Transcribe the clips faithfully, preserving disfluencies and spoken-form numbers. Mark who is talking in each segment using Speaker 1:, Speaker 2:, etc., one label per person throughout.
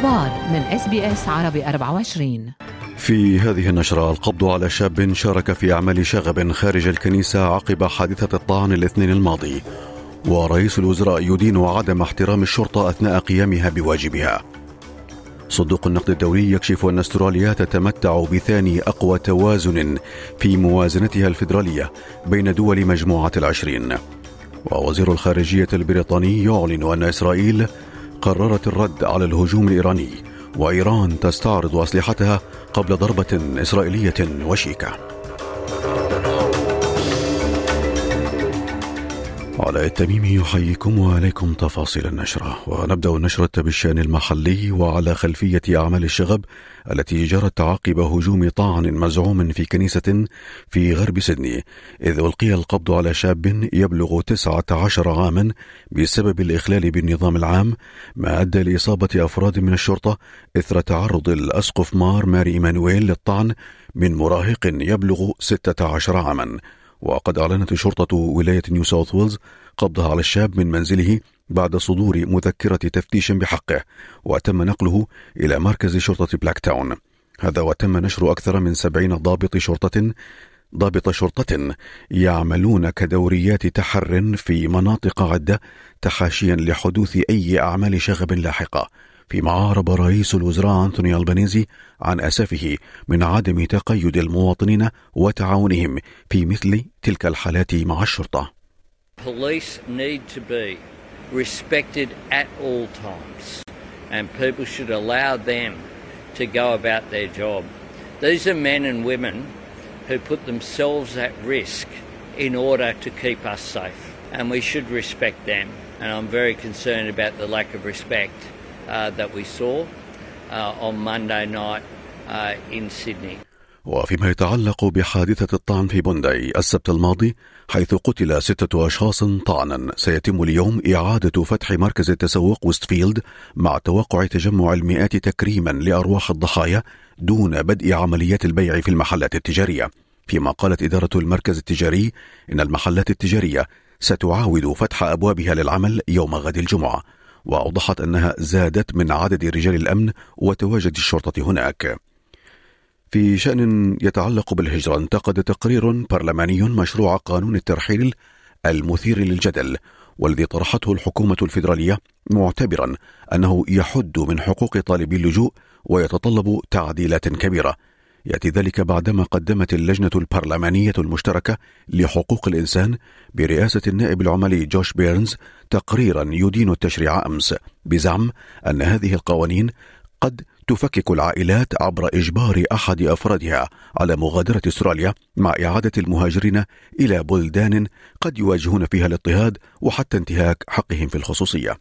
Speaker 1: الأخبار من إس بي إس عربي أربعة وعشرين.
Speaker 2: في هذه النشرة: القبض على شاب شارك في أعمال شغب خارج الكنيسة عقب حادثة الطعن الاثنين الماضي، ورئيس الوزراء يدين عدم احترام الشرطة أثناء قيامها بواجبها. صندوق النقد الدولي يكشف أن أستراليا تتمتع بثاني أقوى توازن في موازنتها الفيدرالية بين دول مجموعة العشرين. ووزير الخارجية البريطاني يعلن أن إسرائيل قررت الرد على الهجوم الإيراني، وإيران تستعرض أسلحتها قبل ضربة إسرائيلية وشيكة. علاء التميمي يحييكم وعليكم تفاصيل النشرة. ونبدأ النشرة بالشأن المحلي وعلى خلفية أعمال الشغب التي جرت عقب هجوم طعن مزعوم في كنيسة في غرب سيدني، إذ ألقي القبض على شاب يبلغ تسعة عشر عاما بسبب الإخلال بالنظام العام، ما أدى لإصابة أفراد من الشرطة إثر تعرض الأسقف مار ماري إيمانويل للطعن من مراهق يبلغ ستة عشر عاما. وقد أعلنت شرطة ولاية نيو ساوث ويلز قبضها على الشاب من منزله بعد صدور مذكرة تفتيش بحقه، وتم نقله إلى مركز شرطة بلاك تاون. هذا وتم نشر أكثر من سبعين ضابط شرطة ضابط شرطة يعملون كدوريات تحر في مناطق عدة تحاشيا لحدوث أي أعمال شغب لاحقة، فيما أعرب رئيس الوزراء أنتوني ألبانيزي عن أسفه من عدم تقيد المواطنين وتعاونهم في مثل تلك الحالات مع الشرطة.
Speaker 3: Police need to be respected at all times and people should allow them to go about their job. These are men and women who put themselves at risk in order to keep us safe and we should respect them, and I'm very concerned about the lack of respect Uh, that we saw uh, on Monday night uh, in Sydney.
Speaker 2: وفيما يتعلق بحادثة الطعن في بونداي السبت الماضي حيث قتل ستة أشخاص طعنا، سيتم اليوم إعادة فتح مركز التسوق ويستفيلد مع توقع تجمع المئات تكريما لأرواح الضحايا دون بدء عمليات البيع في المحلات التجارية. فيما قالت إدارة المركز التجاري إن المحلات التجارية ستعاود فتح أبوابها للعمل يوم غد الجمعة، وأوضحت أنها زادت من عدد رجال الأمن وتواجد الشرطة هناك. في شأن يتعلق بالهجرة، انتقد تقرير برلماني مشروع قانون الترحيل المثير للجدل والذي طرحته الحكومة الفيدرالية، معتبرا أنه يحد من حقوق طالبي اللجوء ويتطلب تعديلات كبيرة. يأتي ذلك بعدما قدمت اللجنة البرلمانية المشتركة لحقوق الإنسان برئاسة النائب العمالي جوش بيرنز تقريرا يدين التشريع أمس بزعم أن هذه القوانين قد تفكك العائلات عبر إجبار أحد أفرادها على مغادرة أستراليا مع إعادة المهاجرين إلى بلدان قد يواجهون فيها الاضطهاد وحتى انتهاك حقهم في الخصوصية.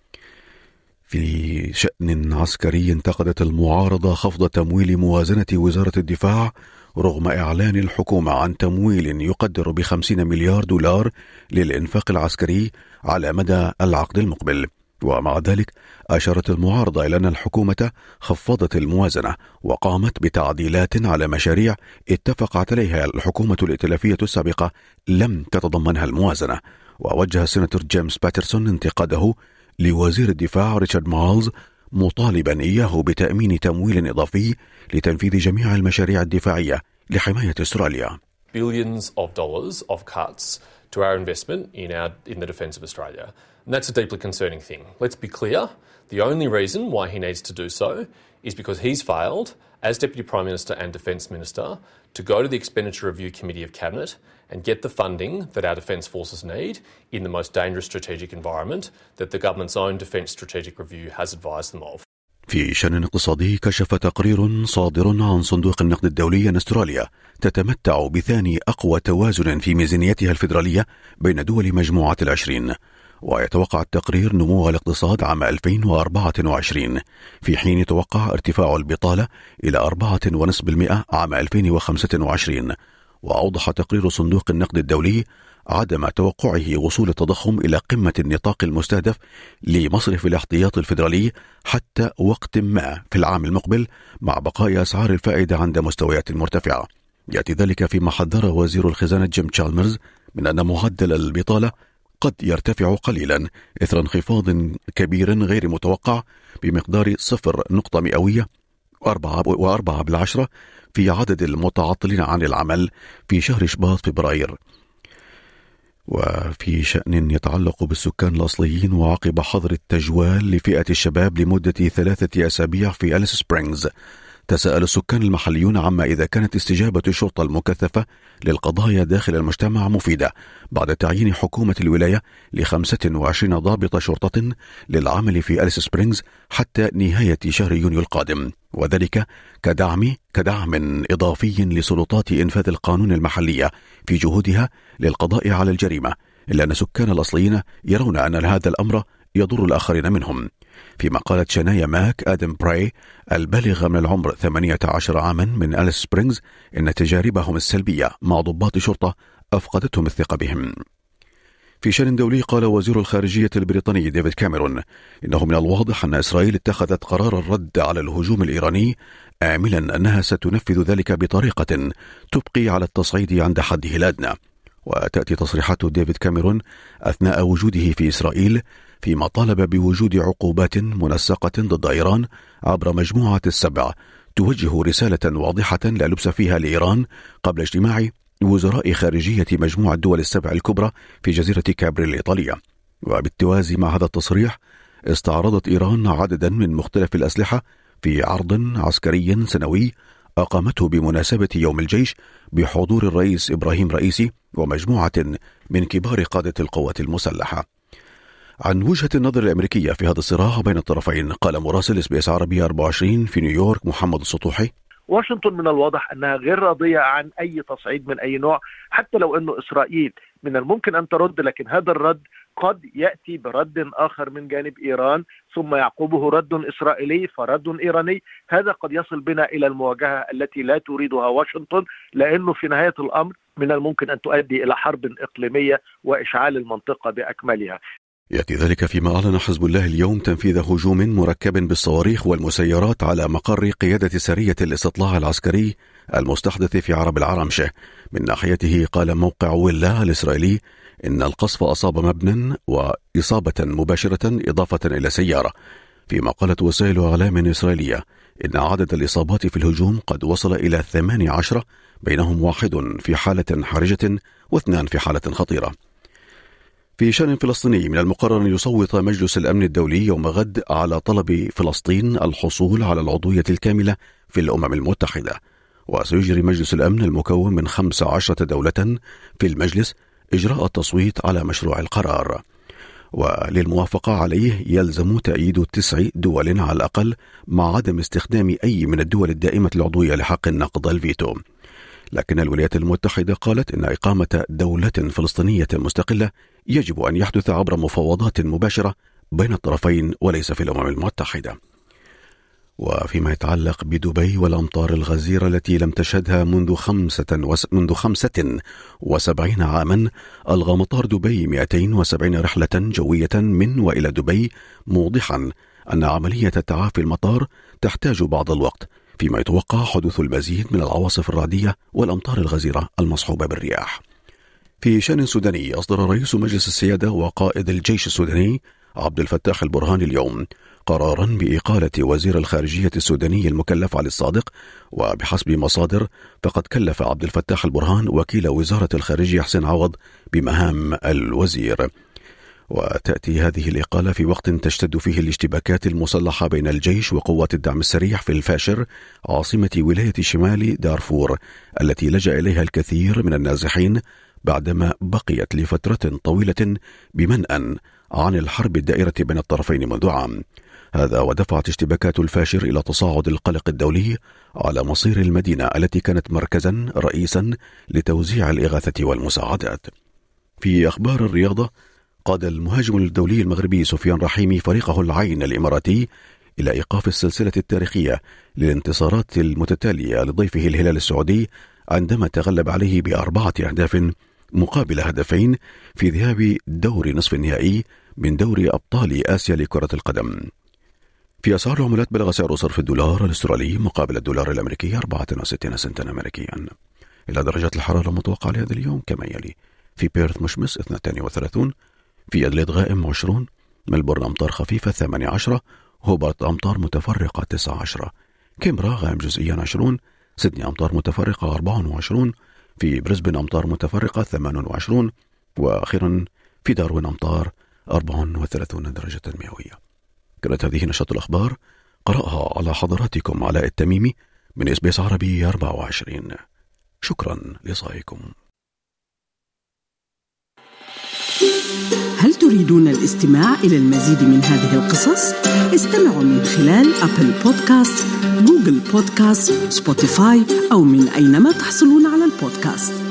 Speaker 2: في شأن عسكري، انتقدت المعارضة خفض تمويل موازنة وزارة الدفاع رغم إعلان الحكومة عن تمويل يقدر بخمسين مليار دولار للإنفاق العسكري على مدى العقد المقبل. ومع ذلك أشارت المعارضة إلى أن الحكومة خفضت الموازنة وقامت بتعديلات على مشاريع اتفقت عليها الحكومة الائتلافية السابقة لم تتضمنها الموازنة. ووجه السيناتور جيمس باترسون انتقاده لوزير الدفاع ريتشارد مالز مطالبا إياه بتأمين تمويل إضافي لتنفيذ جميع المشاريع الدفاعية لحماية أستراليا.
Speaker 4: Billions of dollars of cuts to our investment in our in the defence of Australia. And that's a deeply concerning thing. Let's be clear, the only reason why he needs to do so is because he's failed as Deputy Prime Minister and Defence Minister to go to the Expenditure Review Committee of Cabinet and get the funding that our defence forces need in the most dangerous strategic environment that the government's own Defence Strategic Review has advised them of.
Speaker 2: في شأن اقتصادي، كشف تقرير صادر عن صندوق النقد الدولي أن أستراليا تتمتع بثاني أقوى توازن في ميزانيتها الفيدرالية بين دول مجموعة العشرين. ويتوقع التقرير نمو الاقتصاد عام ألفين وأربعة وعشرين، في حين يتوقع ارتفاع البطالة إلى أربعة فاصلة خمسة بالمئة عام ألفين وخمسة وعشرين. وأوضح تقرير صندوق النقد الدولي عدم توقعه وصول التضخم إلى قمة النطاق المستهدف لمصرف الاحتياط الفيدرالي حتى وقت ما في العام المقبل، مع بقاء أسعار الفائدة عند مستويات مرتفعة. يأتي ذلك فيما حذر وزير الخزانة جيم تشالمرز من أن معدل البطالة قد يرتفع قليلا إثر انخفاض كبير غير متوقع بمقدار صفر نقطة مئوية وأربعة بالعشرة في عدد المتعطلين عن العمل في شهر شباط فبراير. وفي شأن يتعلق بالسكان الأصليين، وعقب حظر التجوال لفئة الشباب لمدة ثلاثة أسابيع في أليس سبرينغز، تساءل السكان المحليون عما إذا كانت استجابة الشرطة المكثفة للقضايا داخل المجتمع مفيدة بعد تعيين حكومة الولاية لخمسة وعشرين ضابط شرطة للعمل في أليس سبرينغز حتى نهاية شهر يونيو القادم، وذلك كدعم كدعم إضافي لسلطات إنفاذ القانون المحلية في جهودها للقضاء على الجريمة، إلا أن سكان الأصليين يرون أن هذا الأمر يضر الآخرين منهم. فيما قالت شنايا ماك آدم براي البالغة من العمر ثمانية عشر عاما من أليس سبرينغز إن تجاربهم السلبية مع ضباط شرطة أفقدتهم الثقة بهم. في شأن دولي، قال وزير الخارجية البريطاني ديفيد كاميرون إنه من الواضح أن إسرائيل اتخذت قرار الرد على الهجوم الإيراني، آملا أنها ستنفذ ذلك بطريقة تبقي على التصعيد عند حده الأدنى. وتأتي تصريحات ديفيد كاميرون أثناء وجوده في إسرائيل فيما طالب بوجود عقوبات منسقة ضد إيران عبر مجموعة السبع توجه رسالة واضحة لا لبس فيها لإيران قبل اجتماع وزراء خارجية مجموعة الدول السبع الكبرى في جزيرة كابري الإيطالية. وبالتوازي مع هذا التصريح، استعرضت إيران عددا من مختلف الأسلحة في عرض عسكري سنوي أقامته بمناسبة يوم الجيش بحضور الرئيس إبراهيم رئيسي ومجموعة من كبار قادة القوات المسلحة. عن وجهة النظر الأمريكية في هذا الصراع بين الطرفين، قال مراسل اس بي اس عربي أربعة وعشرين في نيويورك محمد السطوحي:
Speaker 5: واشنطن من الواضح أنها غير راضية عن أي تصعيد من أي نوع، حتى لو أنه إسرائيل من الممكن أن ترد، لكن هذا الرد قد يأتي برد آخر من جانب إيران ثم يعقبه رد إسرائيلي فرد إيراني. هذا قد يصل بنا إلى المواجهة التي لا تريدها واشنطن، لأنه في نهاية الأمر من الممكن أن تؤدي إلى حرب إقليمية وإشعال المنطقة بأكملها.
Speaker 2: يأتي ذلك فيما أعلن حزب الله اليوم تنفيذ هجوم مركب بالصواريخ والمسيرات على مقر قيادة سرية الاستطلاع العسكري المستحدث في عرب العرمشة. من ناحيته، قال موقع ويلا الإسرائيلي إن القصف أصاب مبنى وإصابة مباشرة إضافة إلى سيارة، فيما قالت وسائل إعلام إسرائيلية إن عدد الإصابات في الهجوم قد وصل إلى ثمانية عشر، بينهم واحد في حالة حرجة واثنان في حالة خطيرة. في شأن فلسطيني، من المقرر أن يصوت مجلس الأمن الدولي يوم غد على طلب فلسطين الحصول على العضوية الكاملة في الأمم المتحدة، وسيجري مجلس الأمن المكون من خمس عشرة دولة في المجلس إجراء التصويت على مشروع القرار، وللموافقة عليه يلزم تأييد تسع دول على الأقل مع عدم استخدام أي من الدول الدائمة العضوية لحق النقض الفيتو. لكن الولايات المتحدة قالت إن إقامة دولة فلسطينية مستقلة يجب أن يحدث عبر مفاوضات مباشرة بين الطرفين وليس في الأمم المتحدة. وفيما يتعلق بدبي والأمطار الغزيرة التي لم تشهدها منذ خمسة وس... منذ خمسة وسبعين عاما، ألغى مطار دبي مئتين وسبعين رحلة جوية من وإلى دبي، موضحا أن عملية تعافي المطار تحتاج بعض الوقت، فيما يتوقع حدوث المزيد من العواصف الرعدية والأمطار الغزيرة المصحوبة بالرياح. في شأن سوداني، أصدر رئيس مجلس السيادة وقائد الجيش السوداني عبد الفتاح البرهان اليوم قرارا بإقالة وزير الخارجية السوداني المكلف علي الصادق، وبحسب مصادر فقد كلف عبد الفتاح البرهان وكيل وزارة الخارجية حسين عوض بمهام الوزير. وتأتي هذه الإقالة في وقت تشتد فيه الاشتباكات المسلحة بين الجيش وقوات الدعم السريع في الفاشر، عاصمة ولاية شمال دارفور التي لجأ إليها الكثير من النازحين بعدما بقيت لفترة طويلة بمنأى عن الحرب الدائرة بين الطرفين منذ عام. هذا ودفعت اشتباكات الفاشر إلى تصاعد القلق الدولي على مصير المدينة التي كانت مركزا رئيسا لتوزيع الإغاثة والمساعدات. في أخبار الرياضة، قاد المهاجم الدولي المغربي سفيان رحيمي فريقه العين الإماراتي إلى إيقاف السلسلة التاريخية للانتصارات المتتالية لضيفه الهلال السعودي عندما تغلب عليه بأربعة أهداف مقابل هدفين في ذهاب دور نصف النهائي من دوري أبطال آسيا لكرة القدم. في أسعار العملات، بلغ سعر صرف الدولار الأسترالي مقابل الدولار الأمريكي أربعة وستين سنتا أمريكيا. إلى درجات الحرارة المتوقعة لهذا اليوم كما يلي: في بيرث مشمس اثنين وثلاثين، في أدليد غائم عشرون، ملبورن أمطار خفيفة ثمانية عشر، هوبارت أمطار متفرقة تسعة عشر، كامبرا غائم جزئيا عشرون، سيدني أمطار متفرقة أربعة وعشرون، في بريسبن أمطار متفرقة ثمانية وعشرين، وأخيرا في داروين أمطار أربعة وثلاثين درجة مئوية. كانت هذه نشرة الأخبار قرأها على حضراتكم علاء التميمي من إس بي إس عربي أربعة وعشرين. شكرا لصائكم.
Speaker 6: هل تريدون الاستماع إلى المزيد من هذه القصص؟ استمعوا من خلال أبل بودكاست، جوجل بودكاست، سبوتيفاي أو من أينما تحصلون على البودكاست.